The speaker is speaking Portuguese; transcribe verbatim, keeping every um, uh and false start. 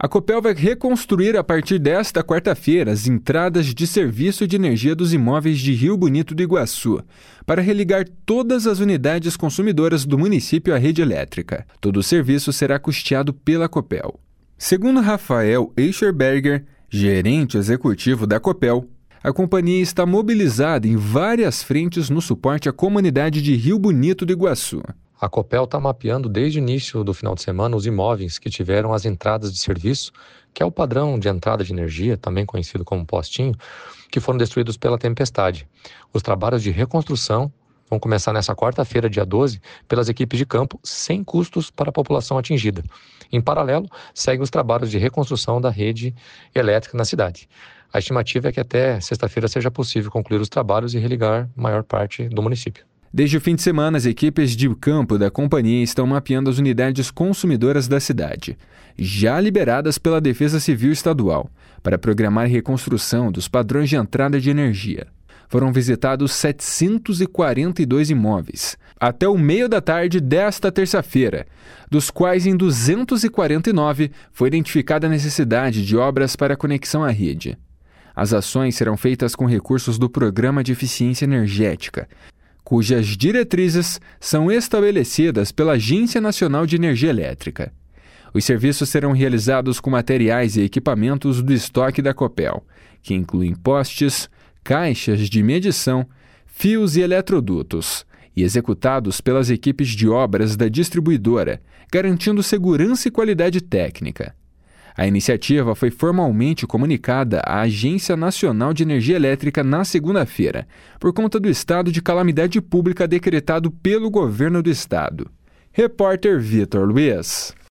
A Copel vai reconstruir a partir desta quarta-feira as entradas de serviço de energia dos imóveis de Rio Bonito do Iguaçu, para religar todas as unidades consumidoras do município à rede elétrica. Todo o serviço será custeado pela Copel. Segundo Rafael Eischerberger, gerente executivo da Copel, a companhia está mobilizada em várias frentes no suporte à comunidade de Rio Bonito do Iguaçu. A Copel está mapeando desde o início do final de semana os imóveis que tiveram as entradas de serviço, que é o padrão de entrada de energia, também conhecido como postinho, que foram destruídos pela tempestade. Os trabalhos de reconstrução vão começar nessa quarta-feira, dia doze, pelas equipes de campo, sem custos para a população atingida. Em paralelo, seguem os trabalhos de reconstrução da rede elétrica na cidade. A estimativa é que até sexta-feira seja possível concluir os trabalhos e religar a maior parte do município. Desde o fim de semana, as equipes de campo da companhia estão mapeando as unidades consumidoras da cidade, já liberadas pela Defesa Civil Estadual, para programar a reconstrução dos padrões de entrada de energia. Foram visitados setecentos e quarenta e dois imóveis, até o meio da tarde desta terça-feira, dos quais em duzentos e quarenta e nove foi identificada a necessidade de obras para conexão à rede. As ações serão feitas com recursos do Programa de Eficiência Energética, cujas diretrizes são estabelecidas pela Agência Nacional de Energia Elétrica. Os serviços serão realizados com materiais e equipamentos do estoque da Copel, que incluem postes, caixas de medição, fios e eletrodutos, e executados pelas equipes de obras da distribuidora, garantindo segurança e qualidade técnica. A iniciativa foi formalmente comunicada à Agência Nacional de Energia Elétrica na segunda-feira, por conta do estado de calamidade pública decretado pelo governo do estado. Repórter Vitor Luiz.